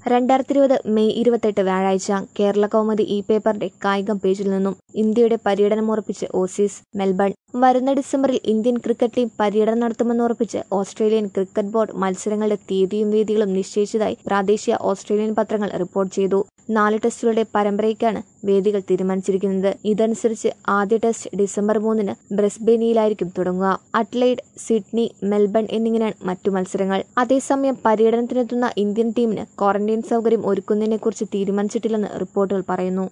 2020 May 28 വ്യാഴാഴ്ച കേരള കൗമുദി ഈ പേപ്പറിന്റെ കായികം പേജിൽ നിന്നും ഇന്ത്യയുടെ പര്യടനം ഉറപ്പിച്ച് ഓസീസ് മെൽബൺ. വരുന്ന ഡിസംബറിൽ ഇന്ത്യൻ ക്രിക്കറ്റ് ടീം പര്യടനം നടത്തുമെന്നുറപ്പിച്ച് ഓസ്ട്രേലിയൻ ക്രിക്കറ്റ് ബോർഡ് മത്സരങ്ങളുടെ തീയതിയും വേദികളും നിശ്ചയിച്ചതായി പ്രാദേശിക ഓസ്ട്രേലിയൻ പത്രങ്ങൾ റിപ്പോർട്ട് ചെയ്തു. 4 ടെസ്റ്റുകളുടെ പരമ്പരയ്ക്കാണ് വേദികൾ തീരുമാനിച്ചിരിക്കുന്നത്. ഇതനുസരിച്ച് ആദ്യ ടെസ്റ്റ് ഡിസംബർ 3-ന് ബ്രിസ്ബെയിനിലായിരിക്കും തുടങ്ങുക. അഡ്ലെയ്ഡ്, സിഡ്നി, മെൽബൺ എന്നിങ്ങനെയാണ് മറ്റു മത്സരങ്ങൾ. അതേസമയം പര്യടനത്തിനെത്തുന്ന ഇന്ത്യൻ ടീമിന് ക്വാറന്റൈൻ സൗകര്യം ഒരുക്കുന്നതിനെക്കുറിച്ച് തീരുമാനിച്ചിട്ടില്ലെന്ന് റിപ്പോർട്ടുകൾ പറയുന്നു.